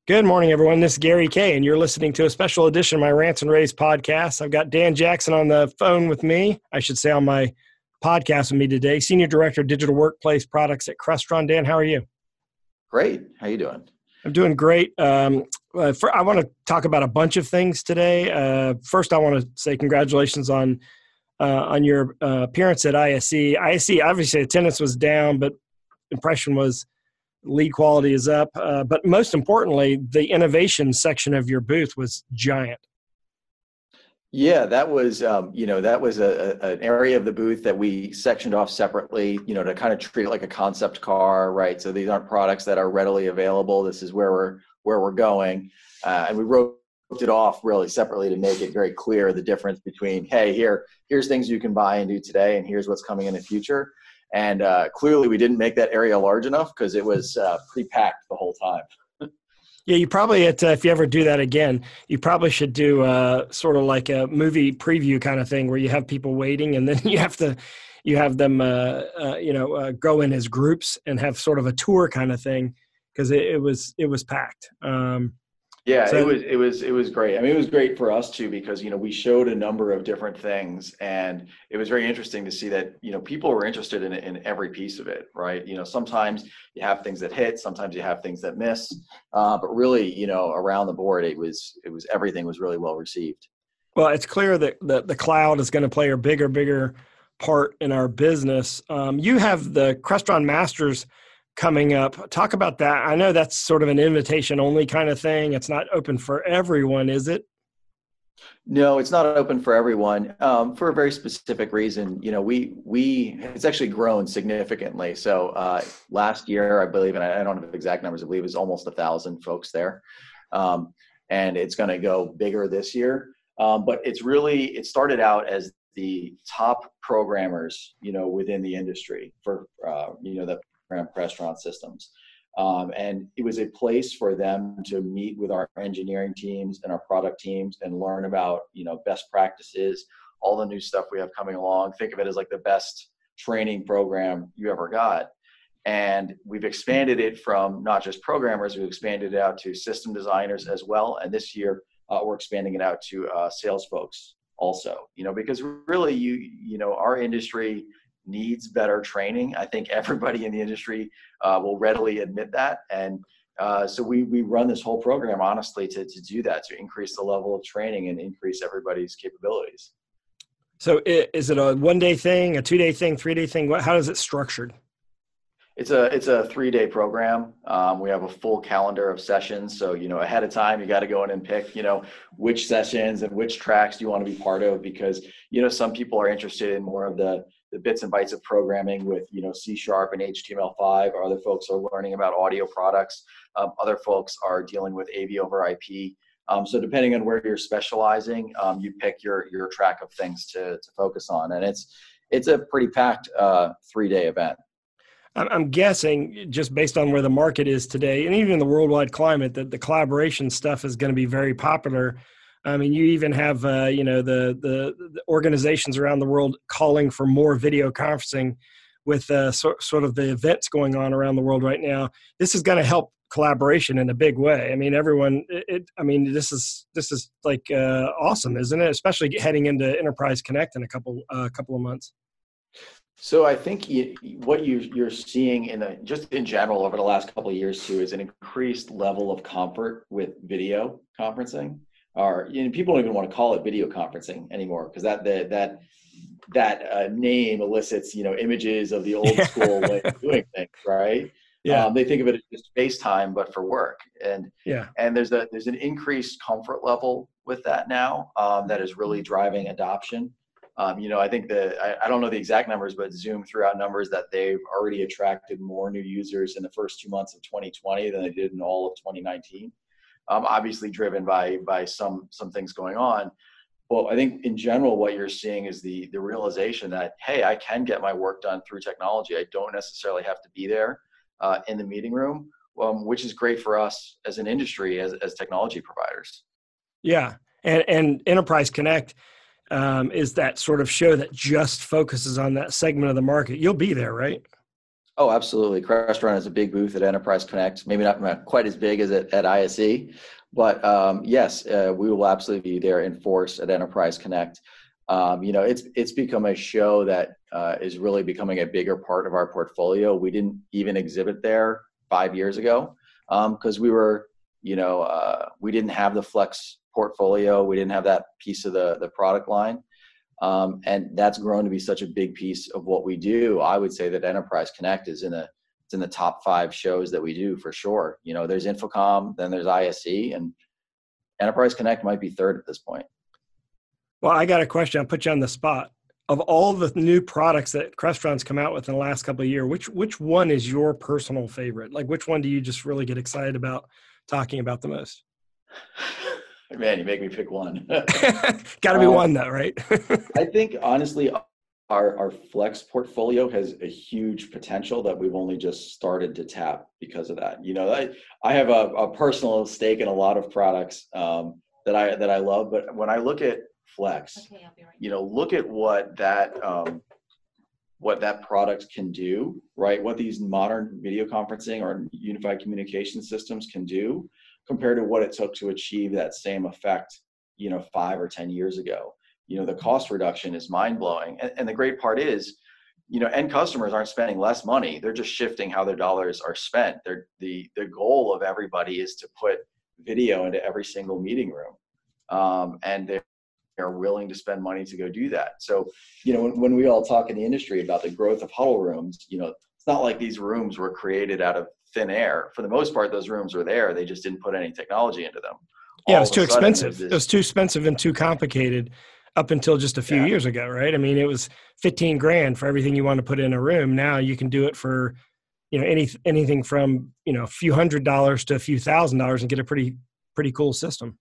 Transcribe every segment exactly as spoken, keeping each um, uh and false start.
Good morning, everyone. This is Gary Kay, and you're listening to a special edition of my Rants and Raves podcast. I've got Dan Jackson on the phone with me. I should say on my podcast with me today, Senior Director of Digital Workplace Products at Crestron. Dan, how are you? Great. How you doing? I'm doing great. Um, uh, for, I want to talk about a bunch of things today. Uh, first, I want to say congratulations on uh, on your uh, appearance at I S E. I S E, obviously, attendance was down, but impression was lead quality is up. Uh, but most importantly, the innovation section of your booth was giant. Yeah, that was, um, you know, that was a, a, an area of the booth that we sectioned off separately, you know, to kind of treat it like a concept car, right? So these aren't products that are readily available. This is where we're where we're going, uh, and we wrote it off really separately to make it very clear the difference between, hey, here here's things you can buy and do today, and here's what's coming in the future. And uh, clearly, we didn't make that area large enough because it was uh, pretty packed the whole time. Yeah, you probably, at, uh, if you ever do that again, you probably should do uh, sort of like a movie preview kind of thing where you have people waiting, and then you have to, you have them, uh, uh, you know, uh, go in as groups and have sort of a tour kind of thing because it, it was it was packed. Um, Yeah, so, it was it was it was great. I mean, it was great for us too because you know we showed a number of different things, and it was very interesting to see that you know people were interested in in every piece of it, right? You know, sometimes you have things that hit, sometimes you have things that miss, uh, but really, you know, around the board, it was it was everything was really well received. Well, it's clear that the the cloud is going to play a bigger bigger part in our business. Um, you have the Crestron Masters coming up. Talk about that. I know that's sort of an invitation only kind of thing. It's not open for everyone, is it? No, it's not open for everyone um, for a very specific reason. You know, we we it's actually grown significantly. So uh, last year, I believe, and I, I don't have exact numbers, I believe it was almost a thousand folks there, um, and it's going to go bigger this year. Um, but it's really it started out as the top programmers, you know, within the industry for uh, you know the restaurant systems. Um, and it was a place for them to meet with our engineering teams and our product teams and learn about, you know, best practices, all the new stuff we have coming along. Think of it as like the best training program you ever got. And we've expanded it from not just programmers, we've expanded it out to system designers as well. And this year uh, we're expanding it out to uh, sales folks also, you know, because really you, you know, our industry needs better training. I think everybody in the industry uh, will readily admit that. And uh, so we we run this whole program, honestly, to, to do that, to increase the level of training and increase everybody's capabilities. So is it a one-day thing, a two-day thing, three-day thing? What, how is it structured? It's a it's a three-day program. Um, we have a full calendar of sessions. So, you know, ahead of time, you got to go in and pick, you know, which sessions and which tracks you want to be part of because, you know, some people are interested in more of the the bits and bytes of programming with, you know, C Sharp and H T M L five. Other folks are learning about audio products. Um, other folks are dealing with A V over I P. Um, so depending on where you're specializing, um, you pick your your track of things to to focus on. And it's it's a pretty packed uh, three-day event. I'm guessing, just based on where the market is today, and even in the worldwide climate, that the collaboration stuff is going to be very popular. I mean, you even have, uh, you know, the, the the organizations around the world calling for more video conferencing with uh, so, sort of the events going on around the world right now. This is going to help collaboration in a big way. I mean, everyone, it, it I mean, this is this is like uh, awesome, isn't it? Especially heading into Enterprise Connect in a couple uh, couple of months. So I think you, what you, you're seeing in the, just in general over the last couple of years too is an increased level of comfort with video conferencing. Or you know, people don't even want to call it video conferencing anymore because that the, that that uh, name elicits you know images of the old Yeah. school way of doing things, right? Yeah. Um, they think of it as just FaceTime, but for work. And Yeah. and there's a there's an increased comfort level with that now um, that is really driving adoption. Um, you know, I think the I, I don't know the exact numbers, but Zoom threw out numbers that they've already attracted more new users in the first two months of twenty twenty than they did in all of twenty nineteen. Um, obviously driven by by some some things going on. Well, I think in general, what you're seeing is the the realization that, hey, I can get my work done through technology. I don't necessarily have to be there uh, in the meeting room, um, which is great for us as an industry, as as technology providers. Yeah, and and Enterprise Connect um, is that sort of show that just focuses on that segment of the market. You'll be there, right? Oh, absolutely. Crestron has a big booth at Enterprise Connect, maybe not, not quite as big as at, at I S E, but um, yes, uh, we will absolutely be there in force at Enterprise Connect. Um, you know, it's it's become a show that uh, is really becoming a bigger part of our portfolio. We didn't even exhibit there five years ago because um, we were, you know, uh, we didn't have the Flex portfolio. We didn't have that piece of the, the product line. Um, and that's grown to be such a big piece of what we do. I would say that Enterprise Connect is in the it's in the top five shows that we do for sure. You know, there's Infocom, then there's I S E, and Enterprise Connect might be third at this point. Well, I got a question. I'll put you on the spot. Of all the new products that Crestron's come out with in the last couple of years, which which one is your personal favorite? Like, which one do you just really get excited about talking about the most? Man, you make me pick one. Got to be um, one though, right? I think honestly, our, our Flex portfolio has a huge potential that we've only just started to tap because of that. You know, I, I have a, a personal stake in a lot of products um, that I that I love, but when I look at Flex, okay, I'll be right. you know, look at what that um, what that product can do, right? What these modern video conferencing or unified communication systems can do, compared to what it took to achieve that same effect, you know, five or ten years ago. You know, the cost reduction is mind blowing. And, and the great part is, you know, end customers aren't spending less money. They're just shifting how their dollars are spent. They're, the, the goal of everybody is to put video into every single meeting room. Um, and they're, they're willing to spend money to go do that. So, you know, when, when we all talk in the industry about the growth of huddle rooms, you know, it's not like these rooms were created out of thin air. For the most part, those rooms were there. They just didn't put any technology into them. Yeah, all it was too expensive. This, it was too expensive and too complicated up until just a few yeah. years ago, right? I mean, it was fifteen grand for everything you want to put in a room. Now you can do it for, you know, any anything from, you know, a few hundred dollars to a few thousand dollars and get a pretty pretty cool system.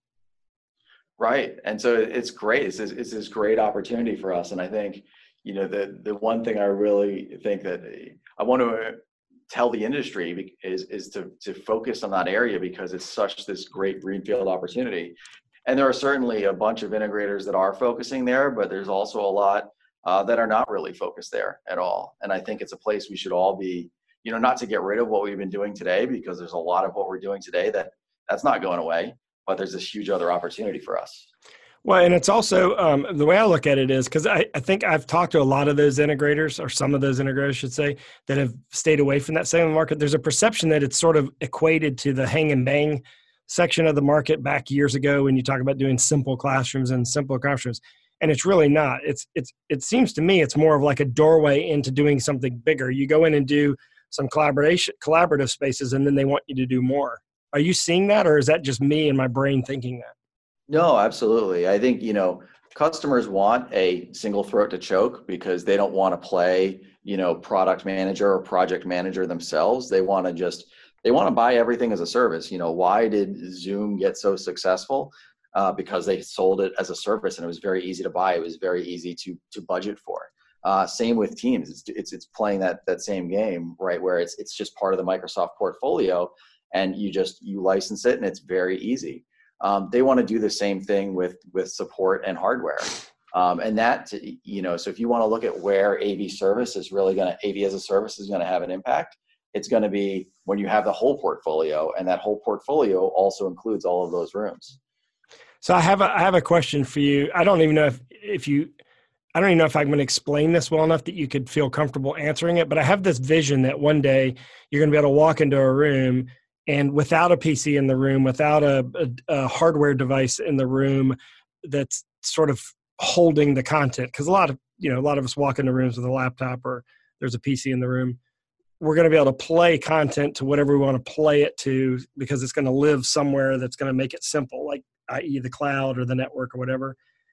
Right, and so it's great. It's this, it's this great opportunity for us, and I think, you know, the the one thing I really think that I want to tell the industry is is to to focus on that area because it's such this great greenfield opportunity. And there are certainly a bunch of integrators that are focusing there, but there's also a lot uh, that are not really focused there at all. And I think it's a place we should all be, you know, not to get rid of what we've been doing today, because there's a lot of what we're doing today that that's not going away, but there's this huge other opportunity for us. Well, and it's also, um, the way I look at it is, because I, I think I've talked to a lot of those integrators, or some of those integrators, I should say, that have stayed away from that segment of the market. There's a perception that it's sort of equated to the hang and bang section of the market back years ago when you talk about doing simple classrooms and simpler classrooms. And it's really not. It's it's it seems to me it's more of like a doorway into doing something bigger. You go in and do some collaboration, collaborative spaces, and then they want you to do more. Are you seeing that, or is that just me and my brain thinking that? No, absolutely. I think, you know, customers want a single throat to choke because they don't want to play, you know, product manager or project manager themselves. They want to just, they want to buy everything as a service. You know, why did Zoom get so successful? Uh, because they sold it as a service and it was very easy to buy. It was very easy to to budget for. Uh, same with Teams. It's, it's it's playing that that same game, right? Where it's it's just part of the Microsoft portfolio, and you just you license it, and it's very easy. Um, they want to do the same thing with with support and hardware, um, and that you know. So if you want to look at where A V service is really going to A V as a service is going to have an impact, it's going to be when you have the whole portfolio, and that whole portfolio also includes all of those rooms. So I have a I have a question for you. I don't even know if if you. I don't even know if I'm going to explain this well enough that you could feel comfortable answering it, but I have this vision that one day you're going to be able to walk into a room and without a P C in the room, without a, a, a hardware device in the room that's sort of holding the content, because a lot of, you know, a lot of us walk into rooms with a laptop or there's a P C in the room. We're going to be able to play content to whatever we want to play it to because it's going to live somewhere that's going to make it simple, like that is the cloud or the network or whatever.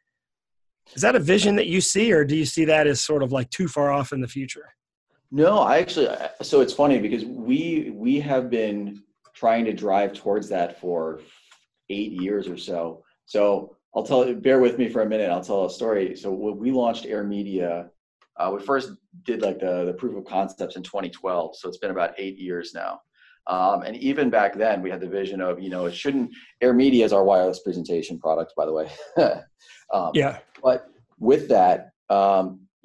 Is that a vision that you see, or do you see that as sort of like too far off in the future? No, I actually, so it's funny because we we have been trying to drive towards that for eight years or so. So I'll tell you, bear with me for a minute. I'll tell a story. So when we launched Air Media, uh, we first did like the, the proof of concepts in twenty twelve. So it's been about eight years now. Um, and even back then we had the vision of, you know, it shouldn't, Air Media is our wireless presentation product, by the way. um, yeah. But with that, um,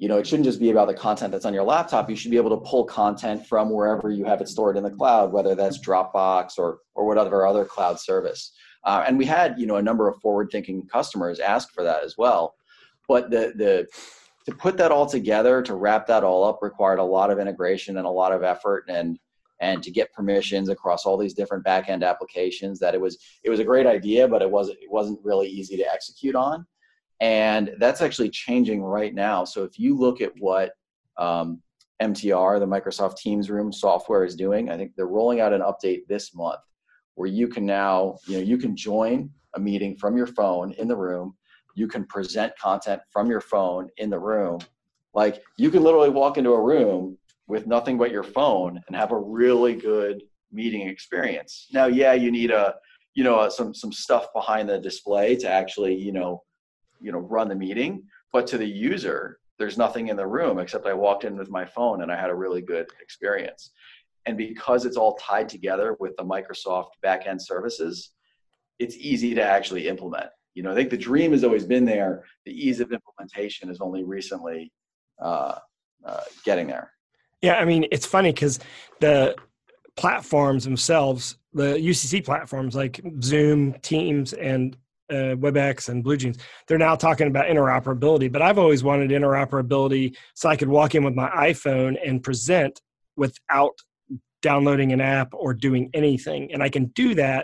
you know, it shouldn't just be about the content that's on your laptop. You should be able to pull content from wherever you have it stored in the cloud, whether that's Dropbox or or whatever other cloud service. Uh, and we had, you know, a number of forward-thinking customers ask for that as well. But the the to put that all together, to wrap that all up, required a lot of integration and a lot of effort, and and to get permissions across all these different back-end applications. That it was it was a great idea, but it wasn't it wasn't really easy to execute on. And that's actually changing right now. So if you look at what um, M T R, the Microsoft Teams Room software, is doing, I think they're rolling out an update this month where you can now, you know, you can join a meeting from your phone in the room. You can present content from your phone in the room. Like, you can literally walk into a room with nothing but your phone and have a really good meeting experience. Now, yeah, you need a, you know, some some stuff behind the display to actually, you know, you know, run the meeting, but to the user, there's nothing in the room except I walked in with my phone and I had a really good experience. And because it's all tied together with the Microsoft backend services, it's easy to actually implement. You know, I think the dream has always been there. The ease of implementation is only recently uh, uh, getting there. Yeah, I mean, it's funny because the platforms themselves, the U C C platforms like Zoom, Teams, and Uh, WebEx and BlueJeans, they're now talking about interoperability, but I've always wanted interoperability so I could walk in with my iPhone and present without downloading an app or doing anything. And I can do that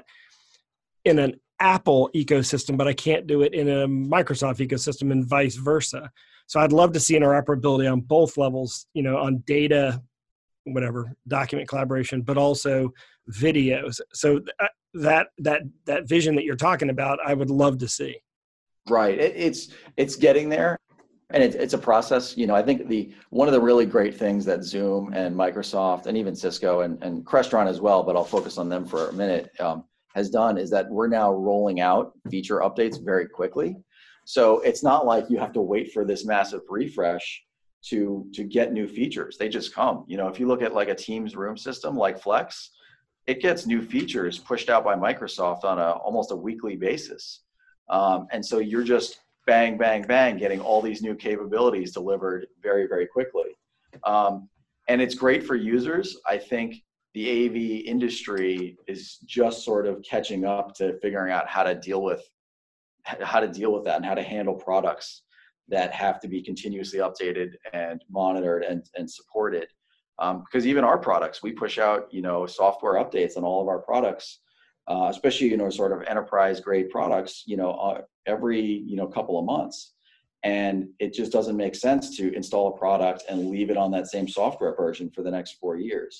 in an Apple ecosystem, but I can't do it in a Microsoft ecosystem and vice versa. So I'd love to see interoperability on both levels, you know, on data, whatever, document collaboration, but also videos. So th- that that that vision that you're talking about, I would love to see. Right. It, it's it's getting there, and it, it's a process. You know, I think the one of the really great things that Zoom and Microsoft and even Cisco and, and Crestron as well, but I'll focus on them for a minute, um, has done is that we're now rolling out feature updates very quickly. So it's not like you have to wait for this massive refresh to to get new features. They just come. You know, if you look at like a Teams room system like Flex, it gets new features pushed out by Microsoft on a almost a weekly basis. Um, and so you're just bang, bang, bang, getting all these new capabilities delivered very, very quickly. Um, and it's great for users. I think the A V industry is just sort of catching up to figuring out how to deal with how to deal with that and how to handle products that have to be continuously updated and monitored and, and supported. Um, because even our products, we push out, you know, software updates on all of our products, uh, especially, you know, sort of enterprise grade products, you know, uh, every, you know, couple of months. And it just doesn't make sense to install a product and leave it on that same software version for the next four years.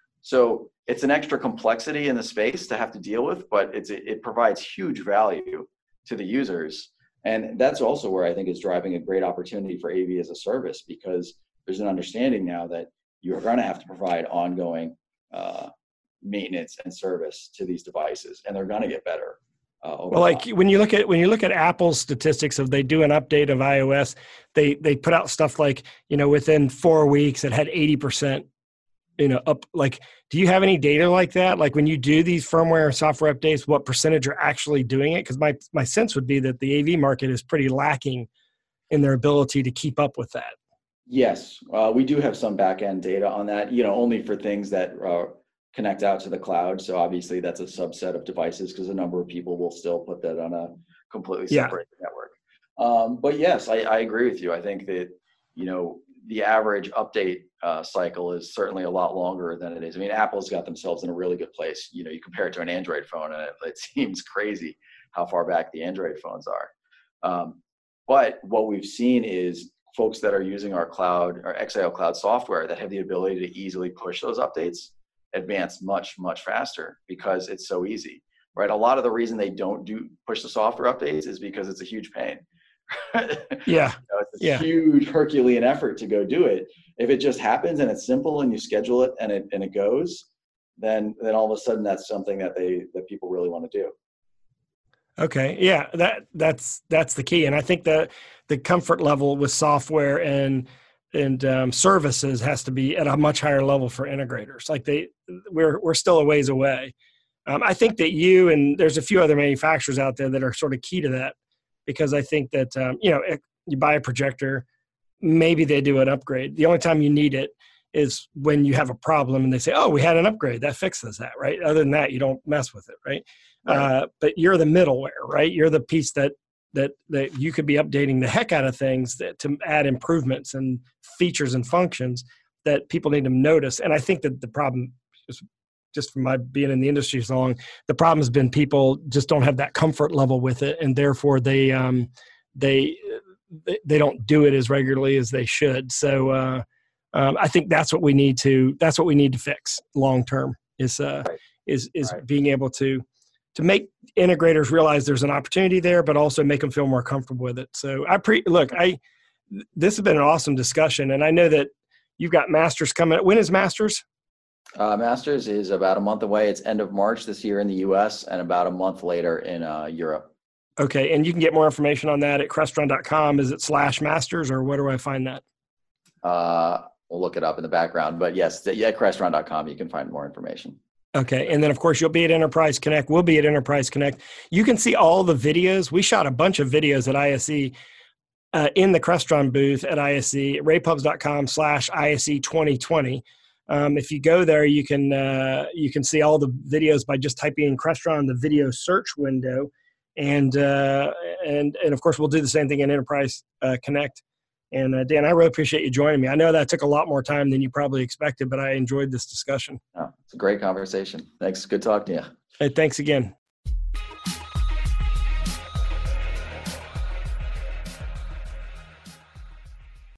So it's an extra complexity in the space to have to deal with, but it's, it provides huge value to the users. And that's also where I think is driving a great opportunity for A V as a service, because there's an understanding now that you're going to have to provide ongoing uh, maintenance and service to these devices, and they're going to get better. Uh, over well, like time. when you look at when you look at Apple's statistics of they do an update of iOS, they they put out stuff like, you know, within four weeks it had eighty percent, you know, up. Like, do you have any data like that? Like when you do these firmware and software updates, what percentage are actually doing it? Because my my sense would be that the A V market is pretty lacking in their ability to keep up with that. Yes, uh, we do have some back-end data on that, you know, only for things that uh, connect out to the cloud. So obviously that's a subset of devices because a number of people will still put that on a completely separate yeah. network. Um, but yes, I, I agree with you. I think that, you know, the average update uh, cycle is certainly a lot longer than it is. I mean, Apple's got themselves in a really good place. You know, you compare it to an Android phone and it, it seems crazy how far back the Android phones are. Um, but what we've seen is folks that are using our cloud, our X I O cloud software that have the ability to easily push those updates advance much, much faster because it's so easy, right? A lot of the reason they don't do push the software updates is because it's a huge pain. Yeah. You know, it's a yeah. huge Herculean effort to go do it. If it just happens and it's simple and you schedule it and it and it goes, then then all of a sudden that's something that they that people really want to do. Okay. Yeah, that that's that's the key. And I think that the comfort level with software and and um, services has to be at a much higher level for integrators. Like they we're we're still a ways away. Um, I think that you and there's a few other manufacturers out there that are sort of key to that, because I think that um, you know, it, you buy a projector, maybe they do an upgrade. The only time you need it is when you have a problem and they say, oh, we had an upgrade that fixes that, right? Other than that, you don't mess with it, right? right. Uh, but you're the middleware, right? You're the piece that that that you could be updating the heck out of things that to add improvements and features and functions that people need to notice. And I think that the problem is, just from my being in the industry so long, the problem has been people just don't have that comfort level with it, and therefore they um, they they don't do it as regularly as they should. So uh, um, I think that's what we need to that's what we need to fix long term is uh, right. is is right. being able to to make integrators realize there's an opportunity there, but also make them feel more comfortable with it. So I pre look, I this has been an awesome discussion, and I know that you've got Masters coming. When is Masters? Uh, Masters is about a month away. It's end of March this year in the U S and about a month later in uh, Europe. Okay, and you can get more information on that at Crestron dot com. Is it slash Masters, or where do I find that? Uh, we'll look it up in the background, but yes, yeah, Crestron dot com. You can find more information. Okay, and then of course you'll be at Enterprise Connect. We'll be at Enterprise Connect. You can see all the videos. We shot a bunch of videos at I S E uh, in the Crestron booth at I S E, raypubs dot com slash I S E twenty twenty. Um, if you go there, you can uh, you can see all the videos by just typing in Crestron in the video search window, and uh, and and of course we'll do the same thing in Enterprise uh, Connect. And uh, Dan, I really appreciate you joining me. I know that took a lot more time than you probably expected, but I enjoyed this discussion. Oh, it's a great conversation. Thanks. Good talking to you. Hey, thanks again.